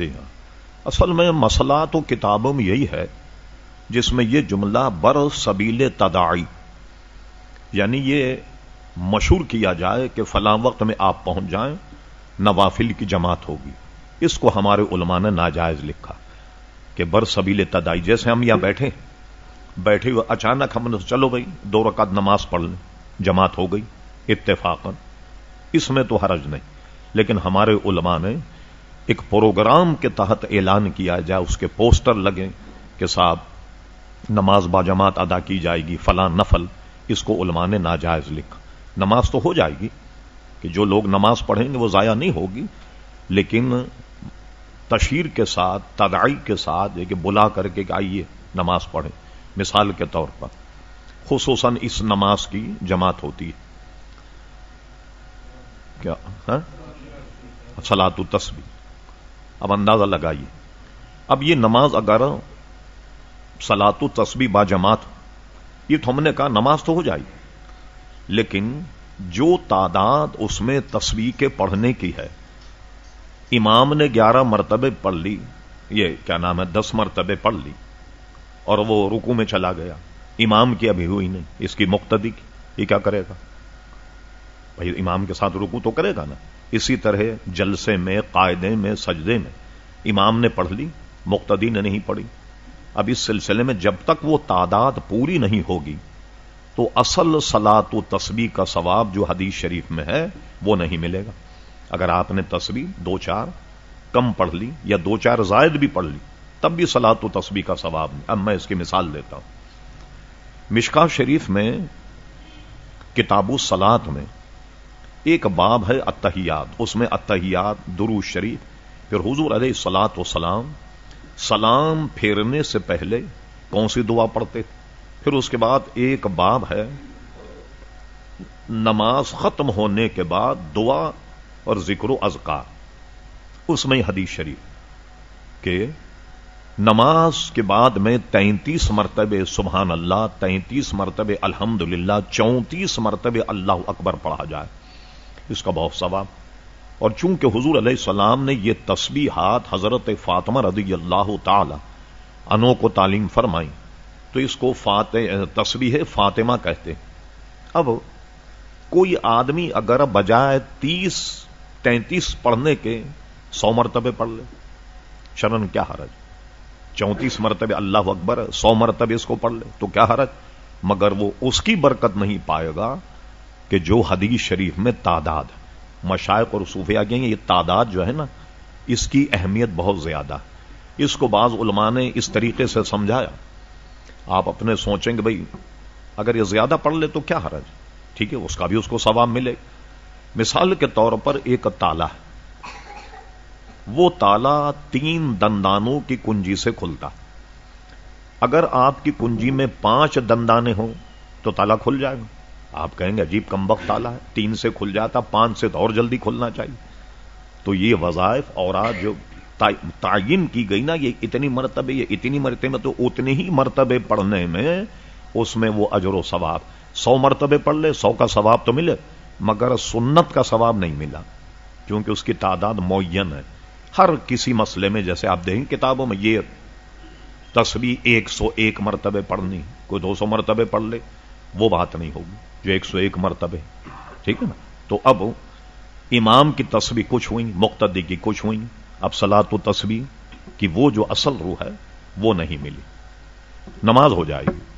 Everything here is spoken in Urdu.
جی ہاں، اصل میں مسئلہ تو کتابوں میں یہی ہے جس میں یہ جملہ بر سبیل تداعی، یعنی یہ مشہور کیا جائے کہ فلاں وقت میں آپ پہنچ جائیں، نوافل کی جماعت ہوگی. اس کو ہمارے علماء نے ناجائز لکھا کہ بر سبیل تداعی. جیسے ہم یہاں بیٹھے ہوئے اچانک ہم نے چلو بھائی 2 رکعت نماز پڑھ لیں، جماعت ہو گئی اتفاقاً، اس میں تو حرج نہیں. لیکن ہمارے علماء نے ایک پروگرام کے تحت اعلان کیا جائے، اس کے پوسٹر لگیں کہ صاحب نماز با جماعت ادا کی جائے گی فلاں نفل، اس کو علماء نے ناجائز لکھا. نماز تو ہو جائے گی کہ جو لوگ نماز پڑھیں گے وہ ضائع نہیں ہوگی، لیکن تشہیر کے ساتھ، تداعی کے ساتھ کہ بلا کر کے کہ آئیے نماز پڑھیں. مثال کے طور پر خصوصاً اس نماز کی جماعت ہوتی ہے کیا صلاۃ التسبیح. اب اندازہ لگائیے، اب یہ نماز اگر صلاۃ التسبیح با جماعت، یہ تو ہم نے کہا نماز تو ہو جائے گی، لیکن جو تعداد اس میں تسبیح کے پڑھنے کی ہے، امام نے 11 مرتبے پڑھ لی، یہ کیا نام ہے 10 مرتبے پڑھ لی اور وہ رکوع میں چلا گیا، امام کی ابھی ہوئی نہیں، اس کی مقتدی کی، یہ کیا کرے گا بھائی؟ امام کے ساتھ رکوع تو کرے گا نا. اسی طرح جلسے میں، قاعدے میں، سجدے میں امام نے پڑھ لی، مقتدی نے نہیں پڑھی. اب اس سلسلے میں جب تک وہ تعداد پوری نہیں ہوگی تو اصل صلاۃ و تسبیح کا ثواب جو حدیث شریف میں ہے وہ نہیں ملے گا. اگر آپ نے تسبیح 2-4 کم پڑھ لی یا 2-4 زائد بھی پڑھ لی تب بھی صلاۃ و تسبیح کا ثواب نہیں. اب میں اس کی مثال دیتا ہوں. مشکاہ شریف میں کتاب الصلاۃ میں ایک باب ہے التحیات، اس میں التحیات، درود شریف، پھر حضور علیہ الصلاۃ والسلام سلام پھیرنے سے پہلے کون سی دعا پڑھتے تھے. پھر اس کے بعد ایک باب ہے نماز ختم ہونے کے بعد دعا اور ذکر و اذکار. اس میں حدیث شریف کہ نماز کے بعد میں 33 مرتبے سبحان اللہ، 33 مرتبے الحمدللہ، 34 مرتبے اللہ اکبر پڑھا جائے، اس کا بہت ثواب. اور چونکہ حضور علیہ السلام نے یہ تسبیحات حضرت فاطمہ رضی اللہ تعالی عنہ کو تعلیم فرمائی تو اس کو تسبیح فاطمہ کہتے. اب کوئی آدمی اگر بجائے 33 پڑھنے کے 100 مرتبے پڑھ لے، شرن کیا حرج؟ 34 مرتبے اللہ اکبر، 100 مرتبے اس کو پڑھ لے تو کیا حرج؟ مگر وہ اس کی برکت نہیں پائے گا کہ جو حدیث شریف میں تعداد ہے. مشائخ اور صوفیاء کہیں گے یہ تعداد جو ہے نا، اس کی اہمیت بہت زیادہ. اس کو بعض علماء نے اس طریقے سے سمجھایا. آپ اپنے سوچیں گے بھئی اگر یہ زیادہ پڑھ لے تو کیا حرج؟ ٹھیک ہے، اس کا بھی اس کو ثواب ملے. مثال کے طور پر ایک تالا ہے، وہ تالا 3 دندانوں کی کنجی سے کھلتا. اگر آپ کی کنجی میں 5 دندانے ہوں تو تالا کھل جائے گا. آپ کہیں گے عجیب کم وقت تالا ہے، 3 سے کھل جاتا، 5 سے تو اور جلدی کھلنا چاہیے. تو یہ وظائف اوراد جو تعین کی گئی نا، یہ اتنی مرتبے، یہ اتنی مرتبے، تو اتنے ہی مرتبے پڑھنے میں اس میں وہ اجر و ثواب. 100 مرتبے پڑھ لے 100 کا ثواب تو ملے، مگر سنت کا ثواب نہیں ملا، کیونکہ اس کی تعداد معین ہے. ہر کسی مسئلے میں جیسے آپ دیکھیں کتابوں میں یہ تسبیح 101 مرتبے پڑھنی، کوئی 200 مرتبے پڑھ لے وہ بات نہیں ہوگی جو 101 مرتبے. ٹھیک ہے نا؟ تو اب امام کی تسبیح کچھ ہوئی، مقتدی کی کچھ ہوئی، اب صلاۃ و تسبیح کی وہ جو اصل روح ہے وہ نہیں ملی، نماز ہو جائے گی.